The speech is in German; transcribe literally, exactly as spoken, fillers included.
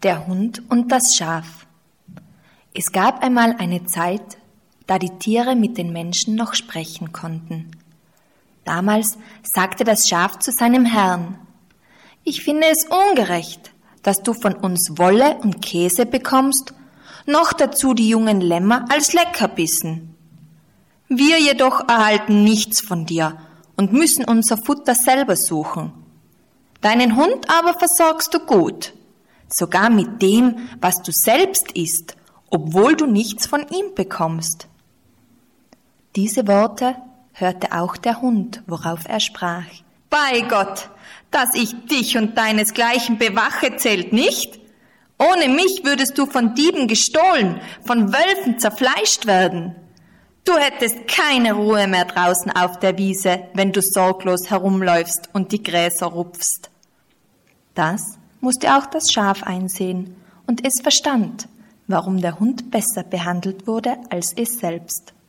Der Hund und das Schaf. Es gab einmal eine Zeit, da die Tiere mit den Menschen noch sprechen konnten. Damals sagte das Schaf zu seinem Herrn: »Ich finde es ungerecht, dass du von uns Wolle und Käse bekommst, noch dazu die jungen Lämmer als Leckerbissen. Wir jedoch erhalten nichts von dir und müssen unser Futter selber suchen. Deinen Hund aber versorgst du gut, sogar mit dem, was du selbst isst, obwohl du nichts von ihm bekommst.« Diese Worte hörte auch der Hund, worauf er sprach: »Bei Gott, dass ich dich und deinesgleichen bewache, zählt nicht. Ohne mich würdest du von Dieben gestohlen, von Wölfen zerfleischt werden. Du hättest keine Ruhe mehr draußen auf der Wiese, wenn du sorglos herumläufst und die Gräser rupfst.« Das musste auch das Schaf einsehen, und es verstand, warum der Hund besser behandelt wurde als es selbst.